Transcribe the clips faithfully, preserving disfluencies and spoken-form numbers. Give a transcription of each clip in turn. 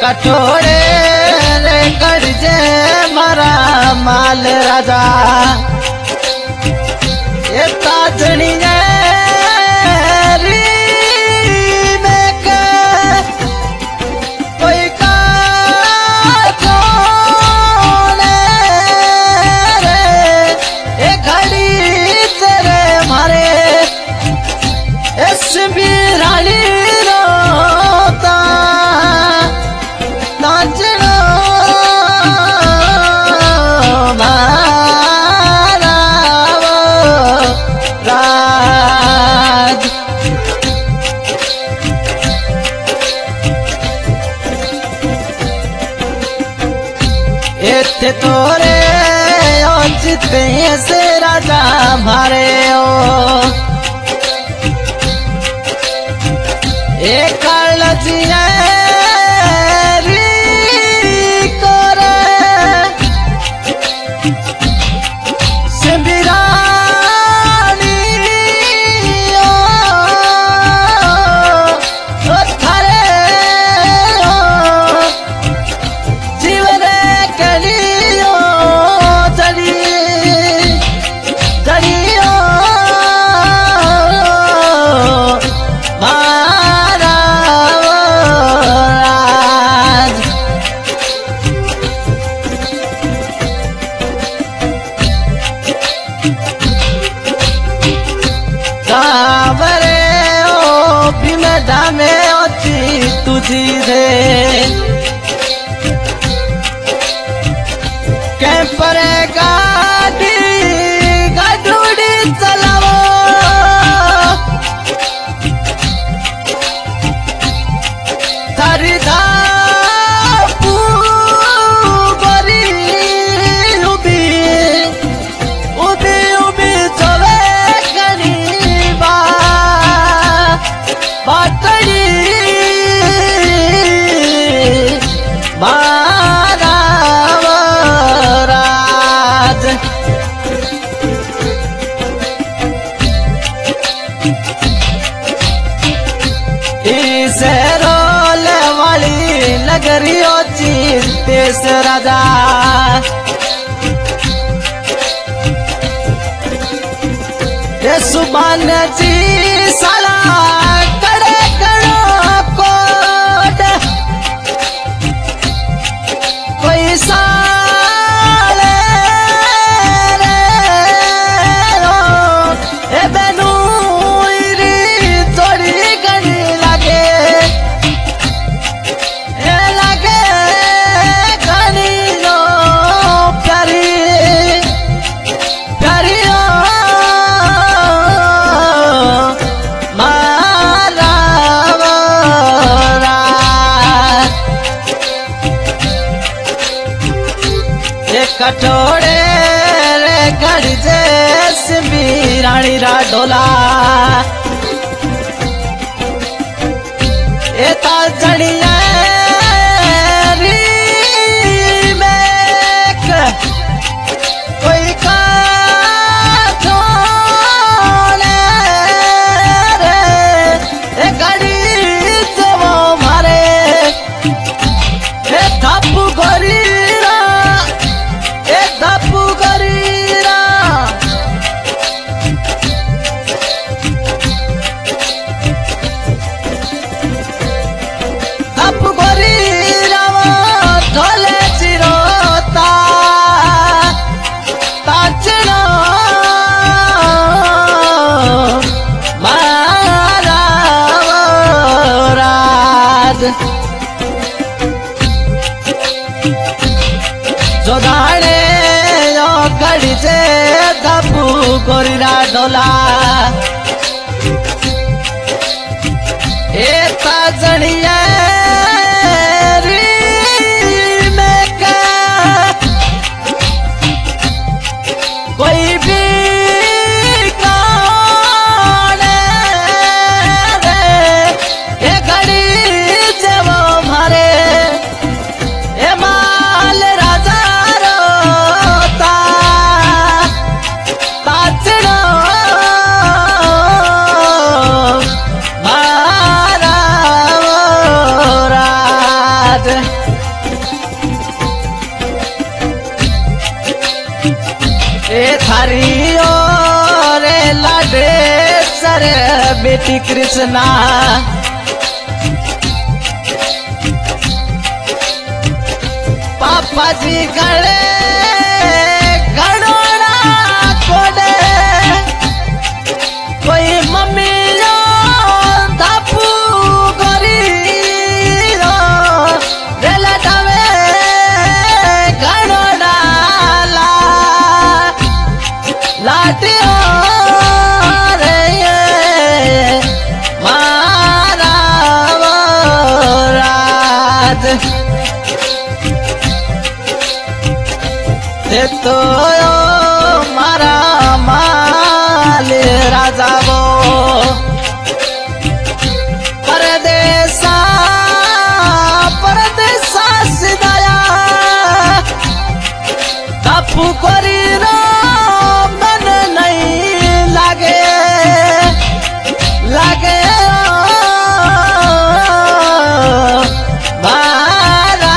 कठोरे रे करजे मारा माल राजा ये ताजनी थे तोरे ओ जिते से राजा मारे ओ एक लजिया तुझी रे कैंपर गाड़ी गाडूड़ी चलावो थारी धापू गोरी उबी उबी उबी चले गरीबा बाटड़ी नगरियो देश राजा ये सुबान जी साला करे करो कोड कोई साले रे ओ ए बेनू इरी थोड़ी गनी लागे कठोरे रे घड़ी जैसे रानी रा ढोला ए ताजड़िया कोई का छोड़े रे ए घड़ी जब मारे ए थापू गोरी जो दाड़े यो घड़ी से धपू गोरीरा डोला ए ताजड़िया कोई भी जो थारी ओ रे लाडे सर बेटी कृष्णा पापा जी गले गड़ोड़ा कोडे कोई मम्मी लो धापू गोरी रो रेला डावे गड़ोड़ा ला लाटियो रे ये मारा वो राज तो मारा माल राजा वो परदेसा परदेसा सिदाया काफू करी रो मन नहीं लागे लागे मारा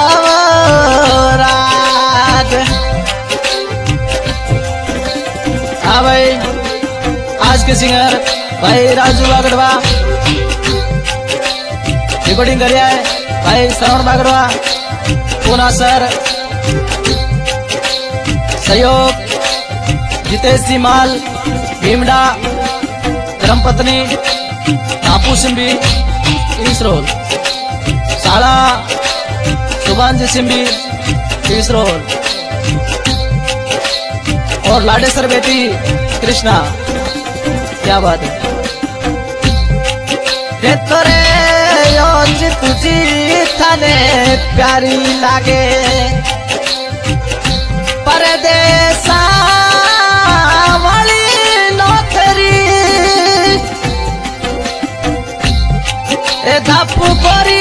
राज। हाँ भाई आज के सिंगर भाई राजू बागड़वा रिकॉर्डिंग कर है भाई श्रवण बागड़वा पूना सर सहयोग जितेश जी माल भीमडा धर्मपत्नी नापू सिंबी इसरोल साला सुभान जी सिंबी इसरोल और लाडेसर बेटी कृष्णा क्या बात है तोरे यो तुझी थाने प्यारी लागे परदेसा वाली नौकरी ए धापू गोरी